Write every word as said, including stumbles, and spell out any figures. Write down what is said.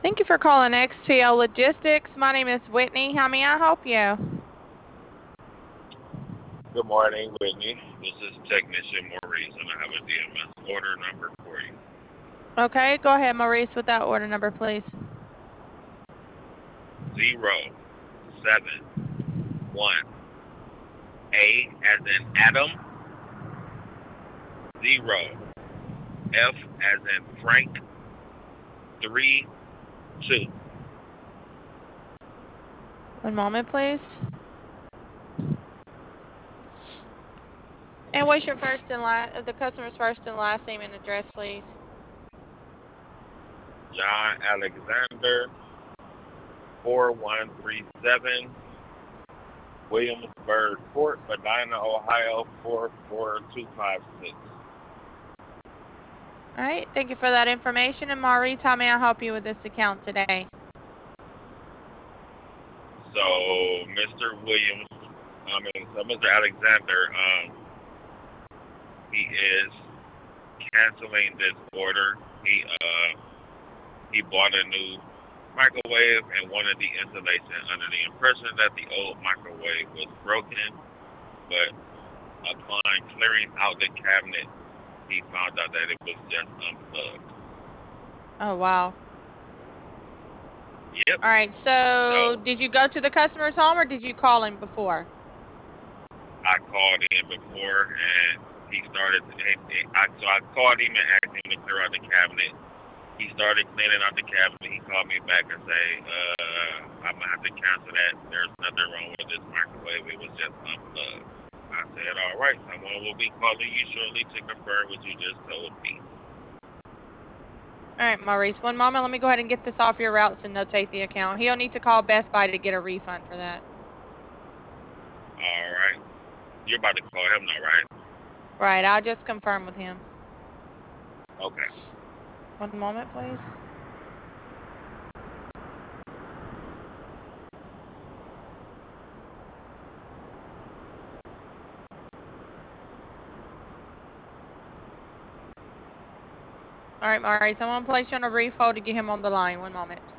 Thank you for calling X P L Logistics. My name is Whitney. How may I help you? Good morning, Whitney. This is Technician Maurice, and I have a D M S order number for you. Okay, go ahead, Maurice, with that order number, please. Zero seven one A as in Adam. Zero F as in Frank. Three two. One moment, please. And what's your first and last, the customer's first and last name and address, please? John Alexander. Four one three seven. Williamsburg Court, Medina, Ohio. Four four two five six. All right, thank you for that information. And Maurice, how may I help you with this account today? So, Mister Williams, I mean, so Mister Alexander, um, he is canceling this order. He uh he bought a new microwave and wanted the installation under the impression that the old microwave was broken, but upon clearing out the cabinet, he found out that it was just unplugged. Oh, wow. Yep. All right, so, so did you go to the customer's home or did you call him before? I called in before and he started, and, and I, so I called him and asked him to clear out the cabinet. He started cleaning out the cabinet. He called me back and say, uh, I'm going to have to cancel that. There's nothing wrong with this microwave. It was just unplugged. I said, all right, someone will be calling you shortly to confirm what you just told me. All right, Maurice, one moment. Let me go ahead and get this off your routes and notate the account. He'll need to call Best Buy to get a refund for that. All right. You're about to call him now, right? Right, I'll just confirm with him. Okay. One moment, please. All right, Maurice, I'm going to place you on a brief hold to get him on the line. One moment.